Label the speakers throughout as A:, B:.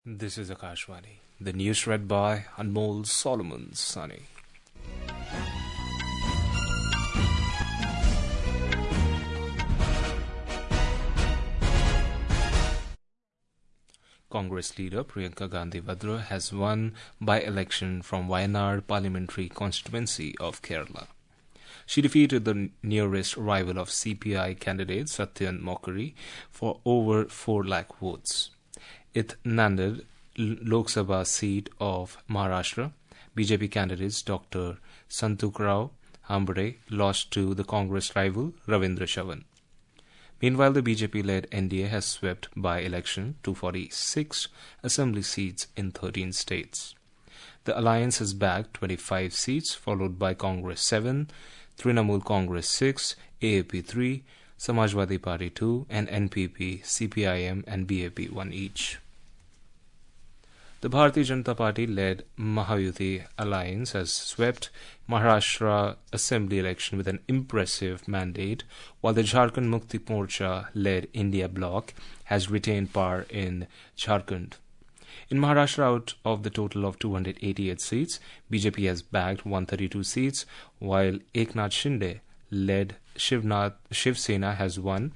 A: This is Akashvani. The news read by Anmol Solomon Sani. Congress leader Priyanka Gandhi Vadra has won by-election from Wayanad parliamentary constituency of Kerala. She defeated the nearest rival of CPI candidate Satyan Mokari for over 4 lakh votes. It Nanded Lok Sabha seat of Maharashtra, BJP candidates Dr. Santukrao Hambre lost to the Congress rival Ravindra Chavan. Meanwhile, the BJP-led NDA has swept by-election 246 assembly seats in 13 states. The alliance has bagged 25 seats, followed by Congress 7, Trinamool Congress 6, AAP 3, Samajwadi Party 2, and NPP, CPIM, and BAP 1 each. The Bharatiya Janata Party-led Mahayuti alliance has swept Maharashtra assembly election with an impressive mandate, while the Jharkhand Mukti Morcha-led India bloc has retained power in Jharkhand. In Maharashtra, out of the total of 288 seats, BJP has bagged 132 seats, while Eknath Shinde-led Shiv Sena has won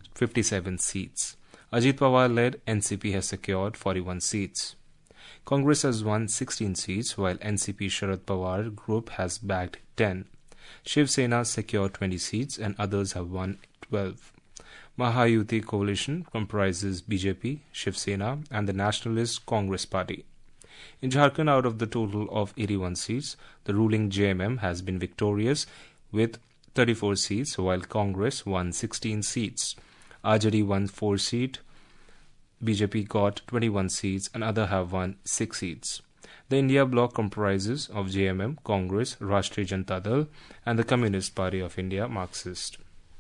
A: 57 seats. Ajit Pawar-led NCP has secured 41 seats. Congress has won 16 seats, while NCP Sharad Pawar group has bagged 10. Shiv Sena secured 20 seats and others have won 12. Mahayuti coalition comprises BJP, Shiv Sena and the Nationalist Congress Party. In Jharkhand, out of the total of 81 seats, the ruling JMM has been victorious with 34 seats, while Congress won 16 seats. RJD won 4 seats. BJP got 21 seats and others have won 6 seats. The India bloc comprises of JMM, Congress, Rashtriya Janata Dal and the Communist Party of India, Marxist.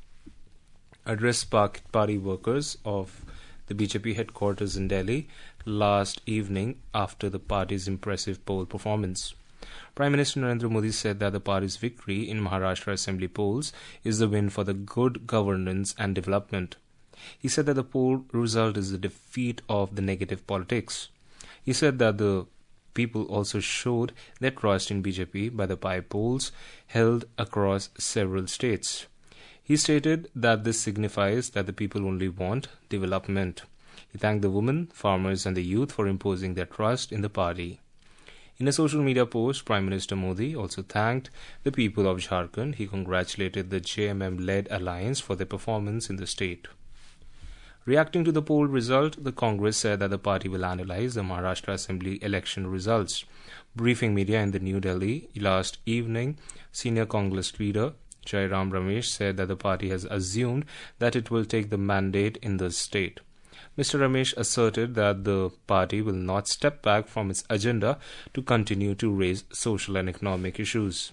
A: Addressed party workers of the BJP headquarters in Delhi last evening after the party's impressive poll performance. Prime Minister Narendra Modi said that the party's victory in Maharashtra Assembly polls is the win for the good governance and development. He said that the poll result is the defeat of the negative politics. He said that the people also showed their trust in BJP by the polls held across several states. He stated that this signifies that the people only want development. He thanked the women, farmers and the youth for imposing their trust in the party. In a social media post, Prime Minister Modi also thanked the people of Jharkhand. He congratulated the JMM-led alliance for their performance in the state. Reacting to the poll result, the Congress said that the party will analyze the Maharashtra Assembly election results. Briefing media in the New Delhi last evening, senior Congress leader Jairam Ramesh said that the party has assumed that it will take the mandate in the state. Mr. Ramesh asserted that the party will not step back from its agenda to continue to raise social and economic issues.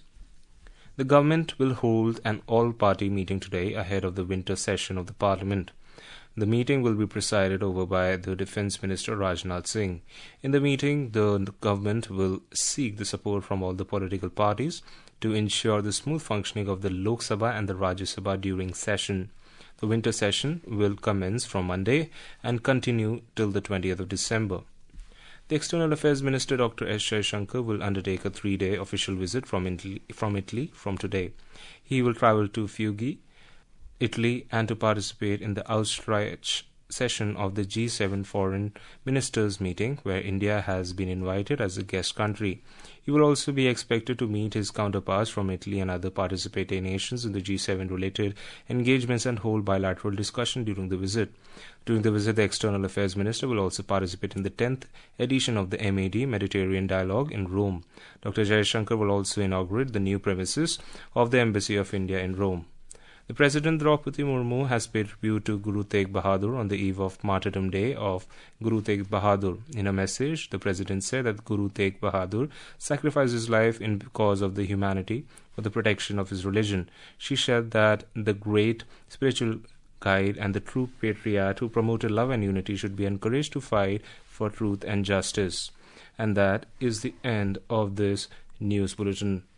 A: The government will hold an all-party meeting today ahead of the winter session of the parliament. The meeting will be presided over by the Defence Minister Rajnath Singh. In the meeting, the government will seek the support from all the political parties to ensure the smooth functioning of the Lok Sabha and the Rajya Sabha during session. The winter session will commence from Monday and continue till the 20th of December. The External Affairs Minister Dr. S. Jaishankar will undertake a 3-day official visit from Italy from today. He will travel to Fiuggi, Italy, and to participate in the Auschwitz session of the G7 Foreign Ministers meeting, where India has been invited as a guest country. He will also be expected to meet his counterparts from Italy and other participating nations in the G7-related engagements and hold bilateral discussion during the visit. During the visit, the External Affairs Minister will also participate in the 10th edition of the MAD Mediterranean Dialogue in Rome. Dr. Jaishankar will also inaugurate the new premises of the Embassy of India in Rome. The President Draupadi Murmu has paid tribute to Guru Tegh Bahadur on the eve of Martyrdom Day of Guru Tegh Bahadur. In a message, the President said that Guru Tegh Bahadur sacrificed his life in cause of the humanity for the protection of his religion. She said that the great spiritual guide and the true patriot who promoted love and unity should be encouraged to fight for truth and justice. And that is the end of this news bulletin.